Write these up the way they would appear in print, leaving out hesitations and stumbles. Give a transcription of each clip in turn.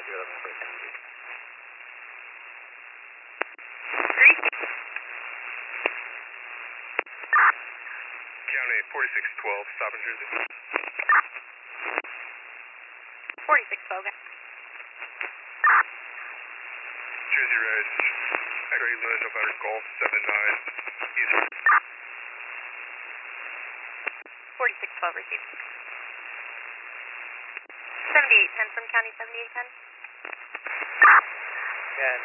County 4612, stop in Jersey. 4612, okay. Jersey Red, X-ray Lynn, November Golf 79, east. 4612 received. 7810 from County 7810. Again.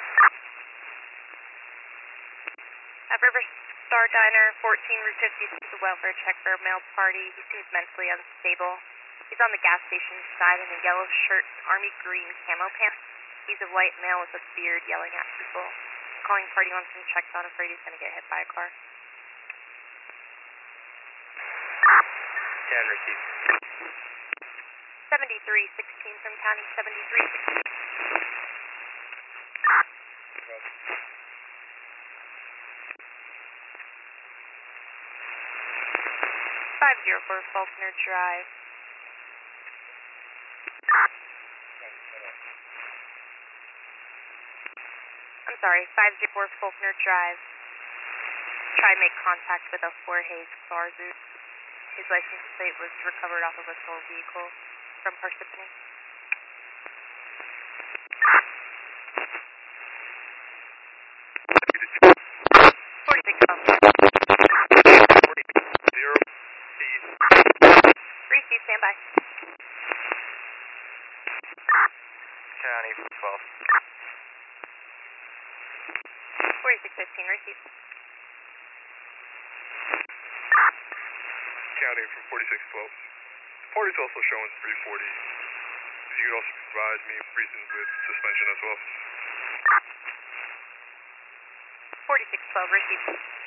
At River Star Diner, 14 Route 50, is a welfare check for a male party. He seems mentally unstable. He's on the gas station side in a yellow shirt, army green camo pants. He's a white male with a beard yelling at people. Calling party wants some checks on, afraid he's going to get hit by a car. 10 received. 7316 from County 7316. 504 Faulkner Drive. I'm sorry, 504 Faulkner Drive. Try and make contact with a Jorge Garza. His license plate was recovered off of a stolen vehicle from Parsippany. Receive, stand by. County 12. 4615, receive. County from 4612. The party's also showing 340. If you could also provide me reasons with suspension as well. 4612, receive.